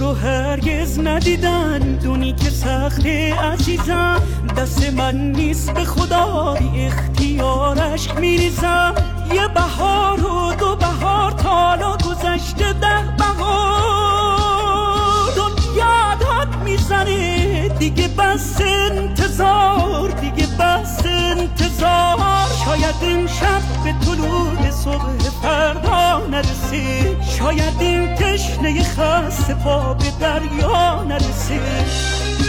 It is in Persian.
تو هرگز ندیدن، دونی که سخت عزیزم، دست من نیست به خدا بی اختیارش میریزم. یه بهار و دو بهار تالا گذشته 10 بهار، دنیا داد میزنه دیگه بس انتظار، دیگه بس انتظار. شاید این شب به طلوع صبح فردا نرسه، شاید این تشنه خسته پا به دریا نرسه.